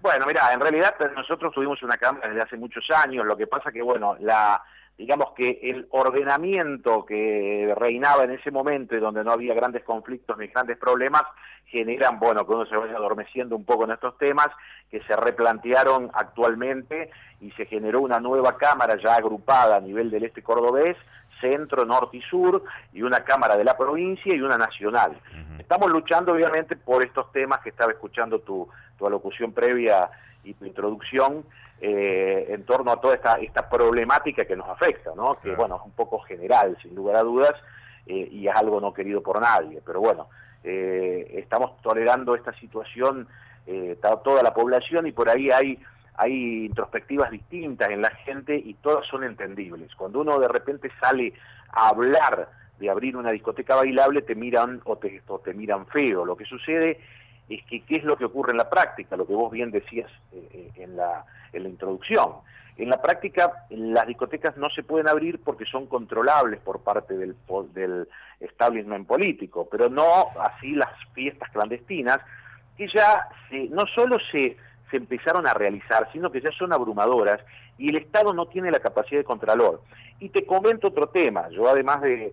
Bueno, mira, en realidad nosotros tuvimos una cámara desde hace muchos años, lo que pasa que, bueno, digamos que el ordenamiento que reinaba en ese momento y donde no había grandes conflictos ni grandes problemas, generan, bueno, que uno se vaya adormeciendo un poco en estos temas, que se replantearon actualmente y se generó una nueva cámara ya agrupada a nivel del este cordobés, centro, norte y sur, y una cámara de la provincia y una nacional. Estamos luchando obviamente por estos temas que estaba escuchando tu alocución previa y tu introducción, en torno a toda esta problemática que nos afecta, ¿no? Que bueno, es un poco general, sin lugar a dudas, y es algo no querido por nadie, pero bueno, estamos tolerando esta situación toda la población, y por ahí hay introspectivas distintas en la gente y todas son entendibles. Cuando uno de repente sale a hablar de abrir una discoteca bailable, te miran o te miran feo. Lo que sucede es que ¿qué es lo que ocurre en la práctica? Lo que vos bien decías en la introducción. En la práctica, las discotecas no se pueden abrir porque son controlables por parte del establishment político, pero no así las fiestas clandestinas, que ya no solo se empezaron a realizar, sino que ya son abrumadoras y el Estado no tiene la capacidad de contralor. Y te comento otro tema, yo además de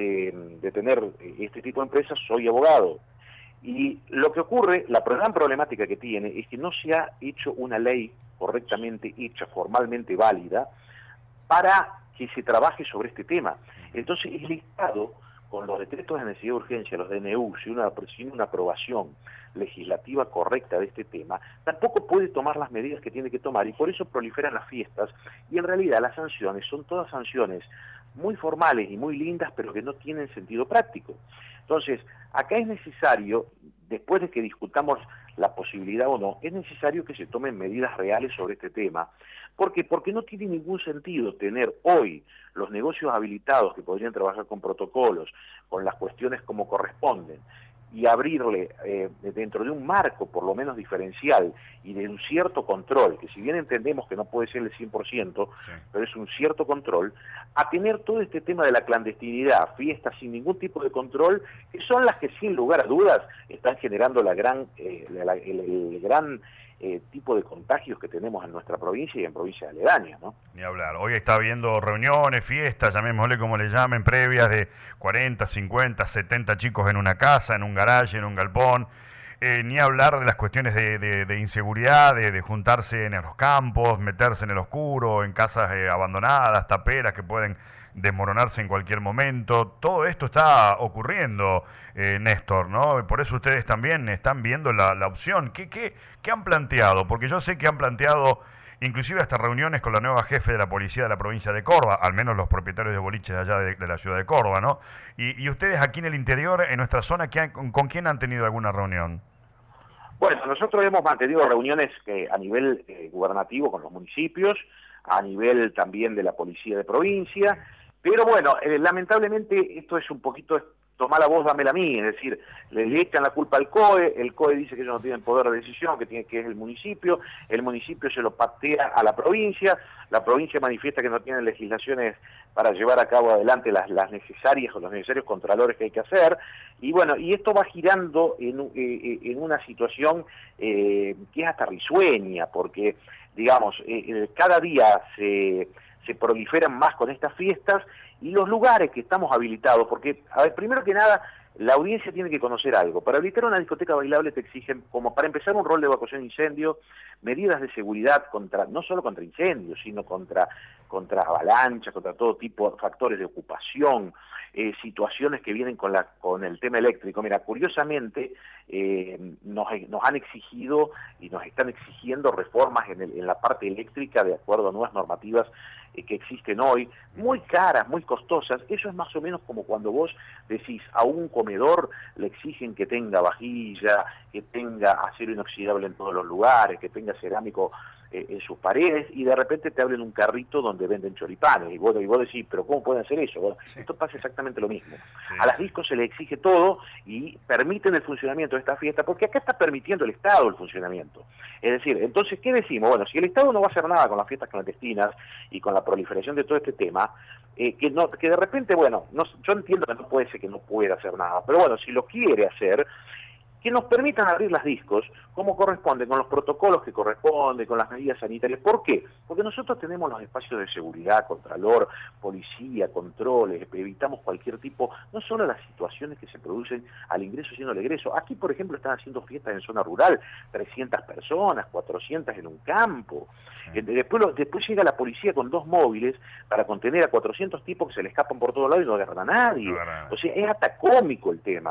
tener este tipo de empresas, soy abogado. Y lo que ocurre, la gran problemática que tiene, es que no se ha hecho una ley correctamente hecha, formalmente válida, para que se trabaje sobre este tema. Entonces el Estado, con los decretos de necesidad de urgencia, los DNU, sin una aprobación legislativa correcta de este tema, tampoco puede tomar las medidas que tiene que tomar, y por eso proliferan las fiestas, y en realidad las sanciones son todas sanciones muy formales y muy lindas, pero que no tienen sentido práctico. Entonces, acá es necesario, después de que discutamos la posibilidad o no, es necesario que se tomen medidas reales sobre este tema. ¿Por qué? Porque no tiene ningún sentido tener hoy los negocios habilitados que podrían trabajar con protocolos, con las cuestiones como corresponden, y abrirle dentro de un marco por lo menos diferencial y de un cierto control, que si bien entendemos que no puede ser el 100%, sí, pero es un cierto control, a tener todo este tema de la clandestinidad, fiestas sin ningún tipo de control, que son las que sin lugar a dudas están generando el gran tipo de contagios que tenemos en nuestra provincia y en provincias aledañas, ¿no? Ni hablar. Hoy está habiendo reuniones, fiestas, llamémosle como le llamen, previas de 40, 50, 70 chicos en una casa, en un garaje, en un galpón. Ni hablar de las cuestiones de inseguridad, de juntarse en los campos, meterse en el oscuro, en casas abandonadas, taperas que pueden desmoronarse en cualquier momento. Todo esto está ocurriendo, Néstor, ¿no? Por eso ustedes también están viendo la opción. ¿Qué han planteado? Porque yo sé que han planteado inclusive hasta reuniones con la nueva jefe de la policía de la provincia de Córdoba, al menos los propietarios de boliches allá de la ciudad de Córdoba, ¿no? Y ustedes aquí en el interior, en nuestra zona, ¿con quién han tenido alguna reunión? Bueno, nosotros hemos mantenido reuniones a nivel gubernativo con los municipios, a nivel también de la policía de provincia, pero bueno, lamentablemente esto es un poquito tomá la voz, dámela a mí, es decir, le echan la culpa al COE, el COE dice que ellos no tienen poder de decisión, que es el municipio se lo patea a la provincia manifiesta que no tiene legislaciones para llevar a cabo adelante las necesarias o los necesarios contralores que hay que hacer, y bueno, y esto va girando en una situación que es hasta risueña, porque, digamos, cada día se proliferan más con estas fiestas, y los lugares que estamos habilitados, porque, a ver, primero que nada, la audiencia tiene que conocer algo. Para habilitar una discoteca bailable te exigen, como para empezar, un rol de evacuación de incendio, medidas de seguridad no solo contra incendios, sino contra avalanchas, contra todo tipo de factores de ocupación, situaciones que vienen con el tema eléctrico. Mira, curiosamente, nos han exigido y nos están exigiendo reformas en la parte eléctrica de acuerdo a nuevas normativas que existen hoy, muy caras, muy costosas. Eso es más o menos como cuando vos decís a un comedor le exigen que tenga vajilla, que tenga acero inoxidable en todos los lugares, que tenga cerámico en sus paredes, y de repente te abren un carrito donde venden choripanes, y vos decís, pero ¿cómo pueden hacer eso? Bueno, sí, esto pasa exactamente lo mismo. Sí, a las discos se le exige todo y permiten el funcionamiento de esta fiesta, porque acá está permitiendo el Estado el funcionamiento. Es decir, entonces, ¿qué decimos? Bueno, si el Estado no va a hacer nada con las fiestas clandestinas y con la proliferación de todo este tema, que de repente, bueno, yo entiendo que no puede ser que no pueda hacer nada, pero bueno, si lo quiere hacer, que nos permitan abrir las discos como corresponde, con los protocolos que corresponden, con las medidas sanitarias. ¿Por qué? Porque nosotros tenemos los espacios de seguridad, contralor, policía, controles, evitamos cualquier tipo, no solo las situaciones que se producen al ingreso sino al egreso. Aquí, por ejemplo, están haciendo fiestas en zona rural, 300 personas, 400 en un campo. Después llega la policía con 2 móviles para contener a 400 tipos que se le escapan por todos lados y no agarran a nadie. O sea, es hasta cómico el tema.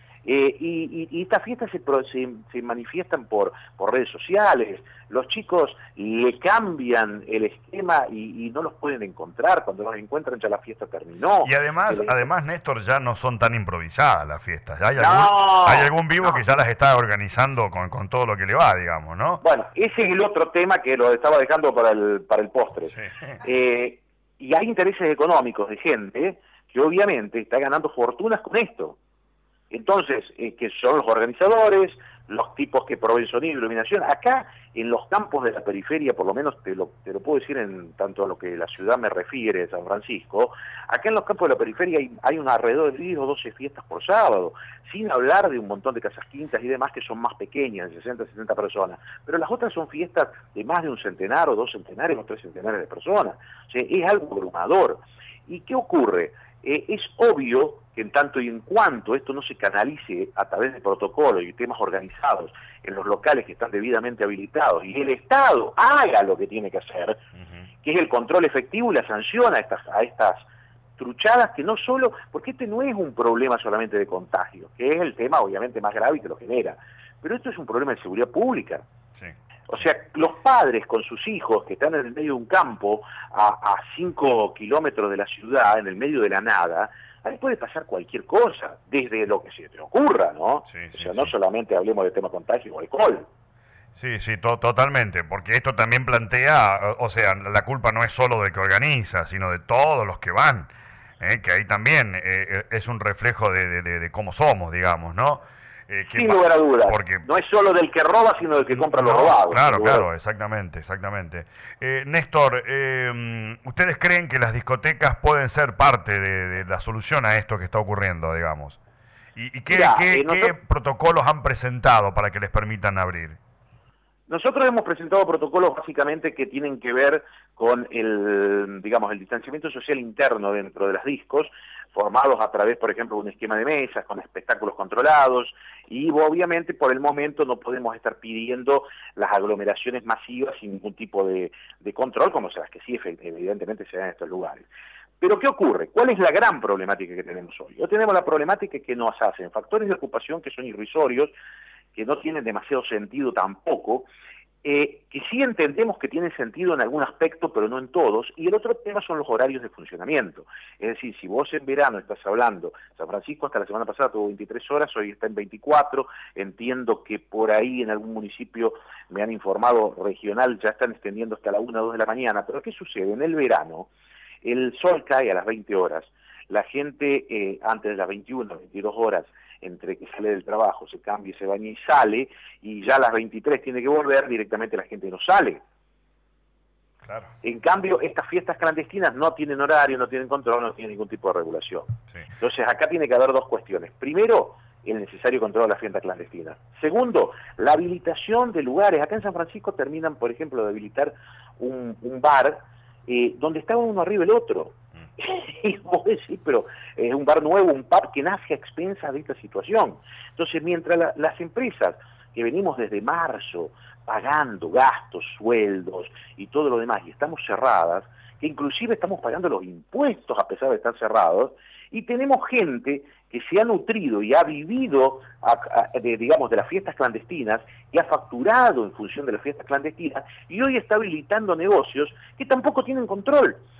Y estas fiestas se manifiestan por redes sociales. Los chicos le cambian el esquema y no los pueden encontrar. Cuando los encuentran ya la fiesta terminó. Y además, Néstor, ya no son tan improvisadas las fiestas. Ya hay algún vivo que ya las está organizando con todo lo que le va, digamos, ¿no? Bueno, ese es el otro tema que lo estaba dejando para el postre. Sí. Y hay intereses económicos de gente que obviamente está ganando fortunas con esto. Entonces, que son los organizadores, los tipos que proveen sonido y iluminación. Acá, en los campos de la periferia, por lo menos te lo puedo decir en tanto a lo que la ciudad me refiere, San Francisco, acá en los campos de la periferia hay alrededor de 10 o 12 fiestas por sábado, sin hablar de un montón de casas quintas y demás que son más pequeñas, de 60, 70 personas. Pero las otras son fiestas de más de un centenar o 2 centenares o 3 centenares de personas. O sea, es algo abrumador. ¿Y qué ocurre? Es obvio que en tanto y en cuanto esto no se canalice a través de protocolos y temas organizados en los locales que están debidamente habilitados y el Estado haga lo que tiene que hacer, que es el control efectivo y la sanción a estas truchadas que no solo, porque este no es un problema solamente de contagio, que es el tema obviamente más grave y que lo genera, pero esto es un problema de seguridad pública. Sí. O sea, los padres con sus hijos que están en el medio de un campo a 5 kilómetros de la ciudad, en el medio de la nada, ahí puede pasar cualquier cosa, desde lo que se te ocurra, ¿no? Sí, o sea, no solamente hablemos de tema contagio o alcohol. Sí, totalmente, porque esto también plantea, o sea, la culpa no es solo del que organiza, sino de todos los que van, que ahí también es un reflejo de cómo somos, digamos, ¿no? Sin lugar a dudas, porque no es solo del que roba, sino del que compra lo robado. Claro, exactamente. Néstor, ¿ustedes creen que las discotecas pueden ser parte de la solución a esto que está ocurriendo, digamos? ¿Y qué protocolos han presentado para que les permitan abrir? Nosotros hemos presentado protocolos básicamente que tienen que ver con el distanciamiento social interno dentro de las discos, formados a través, por ejemplo, de un esquema de mesas, con espectáculos controlados, y obviamente por el momento no podemos estar pidiendo las aglomeraciones masivas sin ningún tipo de control, como las que sí evidentemente se dan en estos lugares. Pero ¿qué ocurre? ¿Cuál es la gran problemática que tenemos hoy? Hoy tenemos la problemática que nos hacen factores de ocupación que son irrisorios, que no tienen demasiado sentido tampoco, que sí entendemos que tienen sentido en algún aspecto, pero no en todos, y el otro tema son los horarios de funcionamiento. Es decir, si vos en verano estás hablando, San Francisco hasta la semana pasada tuvo 23 horas, hoy está en 24, entiendo que por ahí en algún municipio, me han informado regional, ya están extendiendo hasta la 1 o 2 de la mañana, pero ¿qué sucede? En el verano, el sol cae a las 20 horas, la gente antes de las 21, 22 horas, entre que sale del trabajo, se cambia, se baña y sale, y ya a las 23 tiene que volver, directamente la gente no sale. Claro. En cambio, estas fiestas clandestinas no tienen horario, no tienen control, no tienen ningún tipo de regulación. Sí. Entonces, acá tiene que haber 2 cuestiones. Primero, el necesario control de las fiestas clandestinas. Segundo, la habilitación de lugares. Acá en San Francisco terminan, por ejemplo, de habilitar un bar donde estaba uno arriba el otro. Y vos decís, pero es un bar nuevo, un pub que nace a expensas de esta situación. Entonces, mientras las empresas que venimos desde marzo pagando gastos, sueldos y todo lo demás, y estamos cerradas, que inclusive estamos pagando los impuestos a pesar de estar cerrados, y tenemos gente que se ha nutrido y ha vivido, de las fiestas clandestinas, y ha facturado en función de las fiestas clandestinas, y hoy está habilitando negocios que tampoco tienen control.